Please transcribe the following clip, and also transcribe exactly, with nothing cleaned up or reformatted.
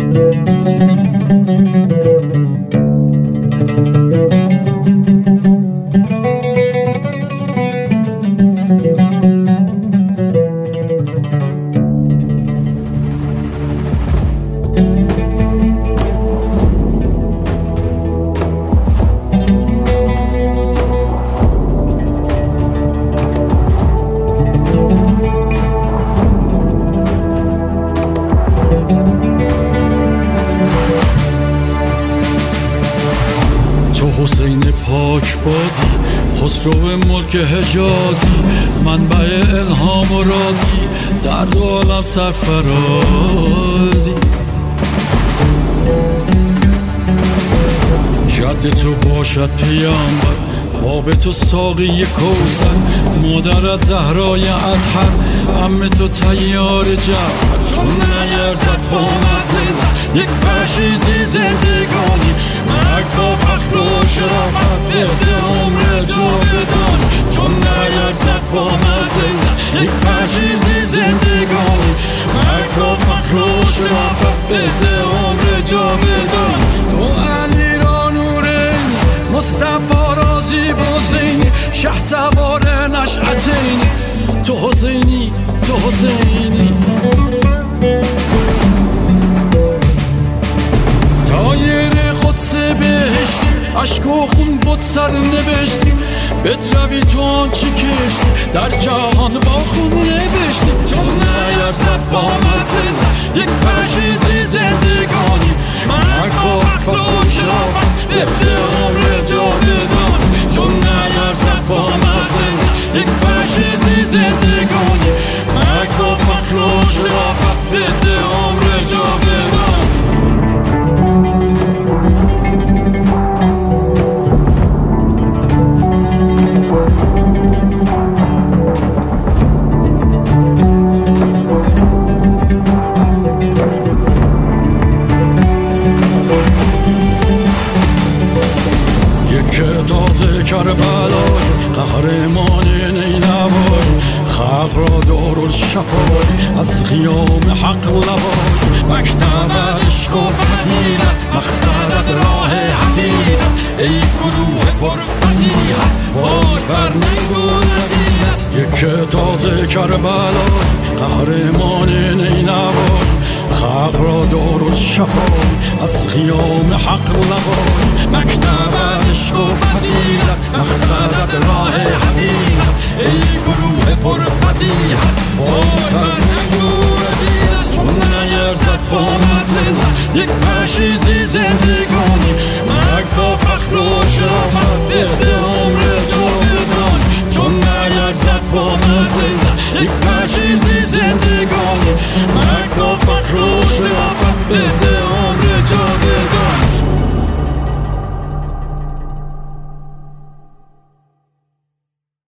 حسین پاک بازی، خسرو ملک حجازی، منبع الهام و رازی، در دو عالم سرفرازی. جد تو باشد پیامبر، باب تو ساقی کوثر، مادر از زهرای اطهر، عم تو طیار جعفر. چون نیرزد با مزدل یک پشیزی زندگانی، مرگ با فخر و شرافت بهز عمر جاودان. چون نیرزد با مزدل یک پشیزی زندگانی، مرگ با فخر و شرافت بهز عمر جاودان. تو علی را نورین، مصطفی را زیبا زینی، شه سوار نشأتینی، تو حسینی تو حسینی. دایر قدس بهشتی، عشق و خون بود سر نوشتی، بدروی تو آنچه کشتی، در جهان با خون نوشتی. چون نیرزد با مزدل یک پشیزی زندگانی، مرگ با فخر و شرافت بهز عمر جاودان. چون نیرزد با مزدل یک پشیزی زندگانی، مرگ با فخر و شرافت بهز عمر جاودان. تازه کربلای قهرمان نینوای، خلق را دارالشفای از قیام حق لوای. مکتب عشق و فضیلت، مقصد راه حقیقت، ای گروه پرفضیلت وای بر ننگ و رذیلت. یک تازه کربلای قهرمان نینوای، خلق را دارالشفای از قیام حق لوای. مکتب عشق و فضیلت، مقصد راه حقیقت، ای گروه پرفضیلت وای بر ننگ و رذیلت. چون نیرزد با مزدل یک پشیزی زندگانی، مرگ با فخر و شرافت بهز عمر جاودان. چون نیرزد با مزدل یک پشیزی زندگانی،